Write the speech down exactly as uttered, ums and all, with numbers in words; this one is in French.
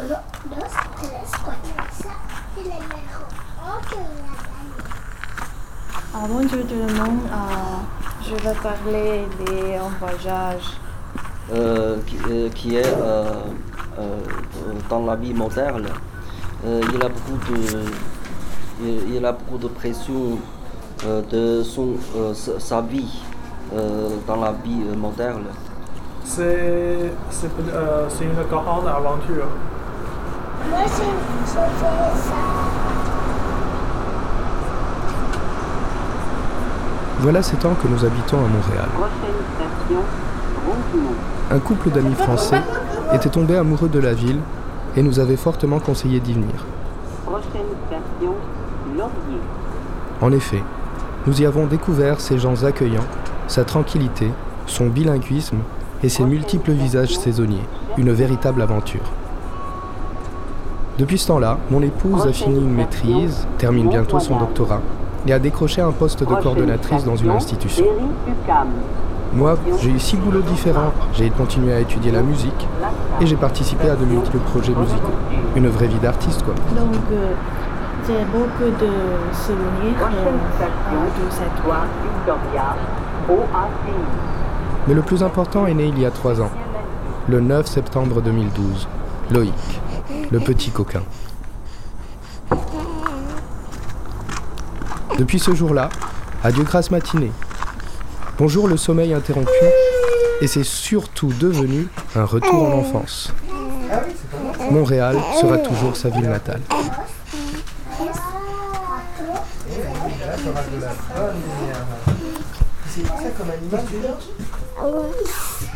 Ah, bonjour tout le monde, euh, je vais parler des voyages. Euh, qui, euh, qui est euh, euh, dans la vie moderne. Euh, il a beaucoup de, il, il a beaucoup de pression euh, de son, euh, sa, sa vie euh, dans la vie euh, moderne. C'est, c'est, euh, c'est une grande aventure. Moi, j'ai fait ça. Voilà sept ans que nous habitons à Montréal. Un couple d'amis français était tombé amoureux de la ville et nous avait fortement conseillé d'y venir. En effet, nous y avons découvert ses gens accueillants, sa tranquillité, son bilinguisme et ses multiples visages saisonniers. Une véritable aventure. Depuis ce temps-là, mon épouse a fini une maîtrise, termine bientôt son doctorat et a décroché un poste de coordonnatrice dans une institution. Moi, j'ai eu six boulots différents, j'ai continué à étudier la musique et j'ai participé à de multiples projets musicaux. Une vraie vie d'artiste, quoi. Donc, euh, j'ai beaucoup de souvenirs euh, de cette vie. Mais le plus important est né il y a trois ans, le neuf septembre deux mille douze. Loïc, le petit coquin. Depuis ce jour-là, adieu grasse matinée. Bonjour le sommeil interrompu, et c'est surtout devenu un retour en enfance. Montréal sera toujours sa ville natale. Oui.